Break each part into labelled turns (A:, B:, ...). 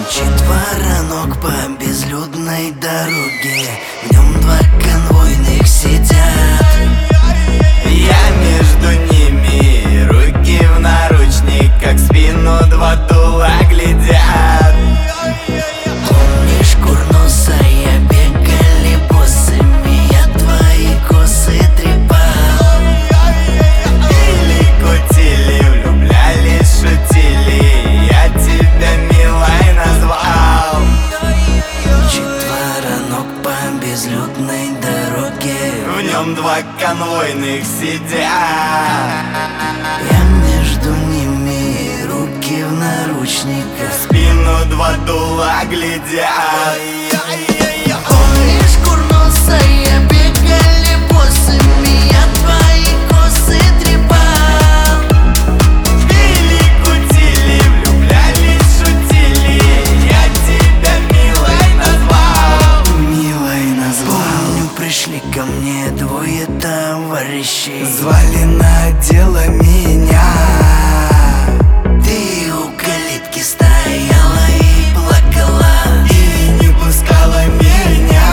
A: Четверо ног по безлюдной дороге, в нем два конвойных сидят.
B: Я между ними, руки в наручниках, спину два дула глядят.
A: Помнишь, курносая, бегали босыми, я твои косы трепал.
B: Пили, кутили, влюблялись, шутили, я тебя милой назвал.
A: Четверо ног по безлюдной дороге,
B: В нем два конвойных сидят.
A: я между ними, руки в наручниках,
B: В спину два дула глядят.
A: помнишь, курносая, бегали босыми, я твои косы трепал.
B: Пили, кутили, влюблялись, шутили, я тебя милой назвал.
A: Милой назвал. Помню, пришли ко мне двое товарищей,
B: Звали на дело меня.
A: ты у калитки стояла и плакала,
B: И не пускала меня.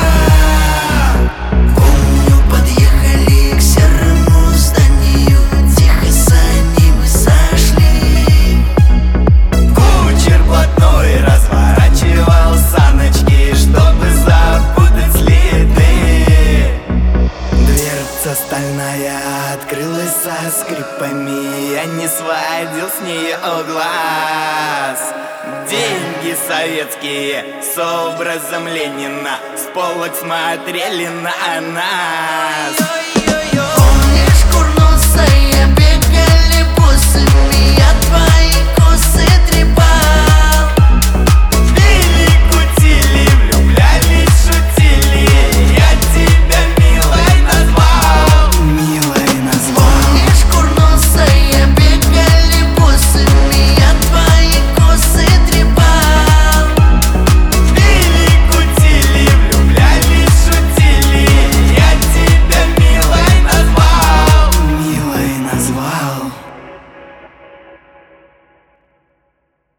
A: помню, подъехали к серому зданию, тихо за ним сошли.
B: Кучер блатной разворачивал саночки, чтобы запутать следы. Дверца стальная открылась со скрипами, я не сводил с нее глаз. Деньги советские с образом Ленина с полок смотрели на нас.